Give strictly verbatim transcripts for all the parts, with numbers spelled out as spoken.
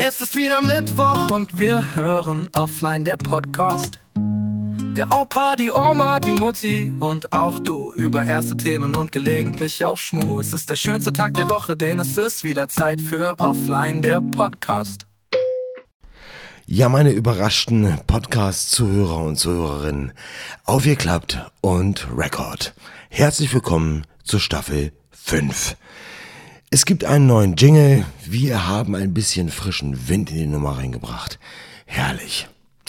Es ist wieder Mittwoch und wir hören Offline, der Podcast. Der Opa, die Oma, die Mutti und auch du über erste Themen und gelegentlich auch Schmu. Es ist der schönste Tag der Woche, denn es ist wieder Zeit für Offline, der Podcast. Ja, meine überraschten Podcast-Zuhörer und Zuhörerinnen, aufgeklappt und Rekord. Herzlich willkommen zur Staffel fünf. Es gibt einen neuen Jingle, wir haben ein bisschen frischen Wind in die Nummer reingebracht. Herrlich.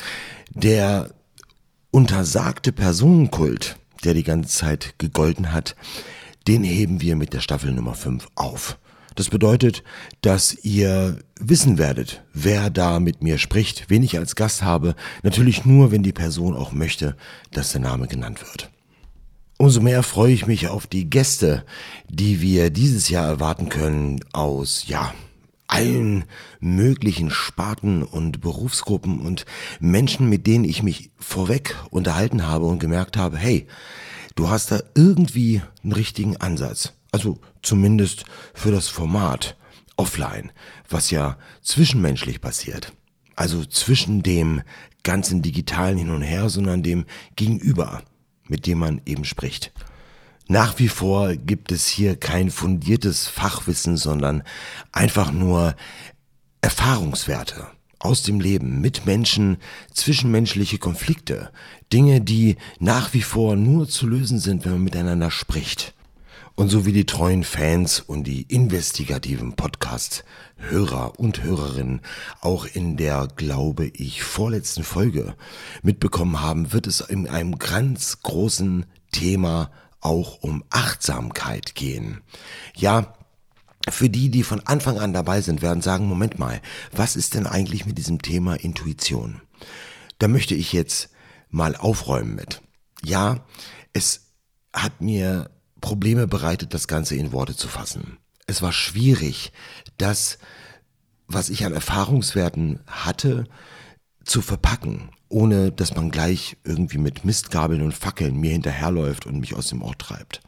Der untersagte Personenkult, der die ganze Zeit gegolten hat, den heben wir mit der Staffel Nummer fünf auf. Das bedeutet, dass ihr wissen werdet, wer da mit mir spricht, wen ich als Gast habe. Natürlich nur, wenn die Person auch möchte, dass der Name genannt wird. Umso mehr freue ich mich auf die Gäste, die wir dieses Jahr erwarten können aus, ja, allen möglichen Sparten und Berufsgruppen und Menschen, mit denen ich mich vorweg unterhalten habe und gemerkt habe, hey, du hast da irgendwie einen richtigen Ansatz. Also zumindest für das Format offline, was ja zwischenmenschlich passiert. Also zwischen dem ganzen digitalen Hin und Her, sondern dem Gegenüber, mit dem man eben spricht. Nach wie vor gibt es hier kein fundiertes Fachwissen, sondern einfach nur Erfahrungswerte aus dem Leben mit Menschen, zwischenmenschliche Konflikte, Dinge, die nach wie vor nur zu lösen sind, wenn man miteinander spricht. Und so wie die treuen Fans und die investigativen Podcast-Hörer und Hörerinnen auch in der, glaube ich, vorletzten Folge mitbekommen haben, wird es in einem ganz großen Thema auch um Achtsamkeit gehen. Ja, für die, die von Anfang an dabei sind, werden sagen, Moment mal, was ist denn eigentlich mit diesem Thema Intuition? Da möchte ich jetzt mal aufräumen mit. Ja, es hat mir Probleme bereitet, das Ganze in Worte zu fassen. Es war schwierig, das, was ich an Erfahrungswerten hatte, zu verpacken, ohne dass man gleich irgendwie mit Mistgabeln und Fackeln mir hinterherläuft und mich aus dem Ort treibt.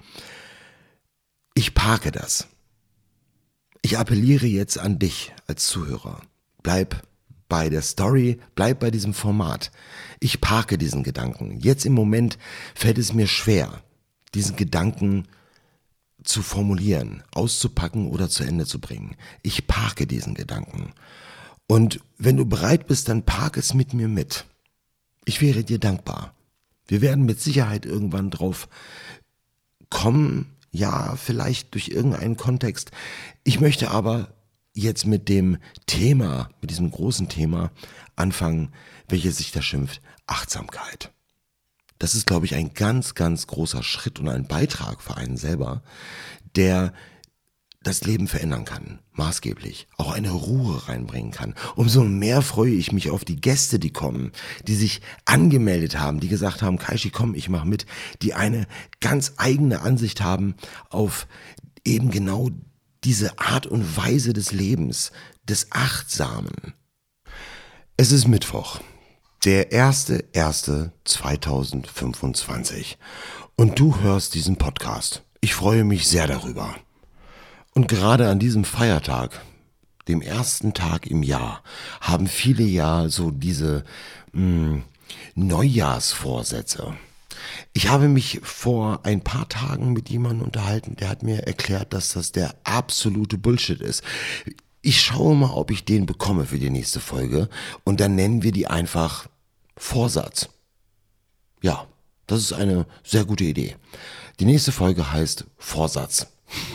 Ich parke das. Ich appelliere jetzt an dich als Zuhörer. Bleib bei der Story, bleib bei diesem Format. Ich parke diesen Gedanken. Jetzt im Moment fällt es mir schwer, diesen Gedanken zu formulieren, auszupacken oder zu Ende zu bringen. Ich parke diesen Gedanken. Und wenn du bereit bist, dann park es mit mir mit. Ich wäre dir dankbar. Wir werden mit Sicherheit irgendwann drauf kommen, ja, vielleicht durch irgendeinen Kontext. Ich möchte aber jetzt mit dem Thema, mit diesem großen Thema anfangen, welches sich da schimpft, Achtsamkeit. Das ist, glaube ich, ein ganz, ganz großer Schritt und ein Beitrag für einen selber, der das Leben verändern kann, maßgeblich, auch eine Ruhe reinbringen kann. Umso mehr freue ich mich auf die Gäste, die kommen, die sich angemeldet haben, die gesagt haben, Kaishi, komm, ich mach mit, die eine ganz eigene Ansicht haben auf eben genau diese Art und Weise des Lebens, des Achtsamen. Es ist Mittwoch. Der erste erste zweitausendfünfundzwanzig. Und du hörst diesen Podcast. Ich freue mich sehr darüber. Und gerade an diesem Feiertag, dem ersten Tag im Jahr, haben viele ja so diese mh, Neujahrsvorsätze. Ich habe mich vor ein paar Tagen mit jemandem unterhalten, der hat mir erklärt, dass das der absolute Bullshit ist. Ich schaue mal, ob ich den bekomme für die nächste Folge und dann nennen wir die einfach Vorsatz. Ja, das ist eine sehr gute Idee. Die nächste Folge heißt Vorsatz.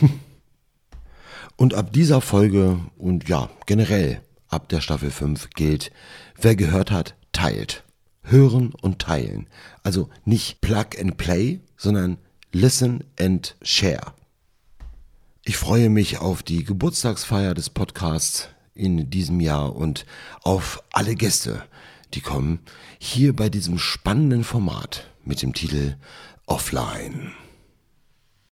Und ab dieser Folge und ja, generell ab der Staffel fünf gilt, wer gehört hat, teilt. Hören und teilen. Also nicht Plug and Play, sondern Listen and Share. Ich freue mich auf die Geburtstagsfeier des Podcasts in diesem Jahr und auf alle Gäste, die kommen, hier bei diesem spannenden Format mit dem Titel Offline.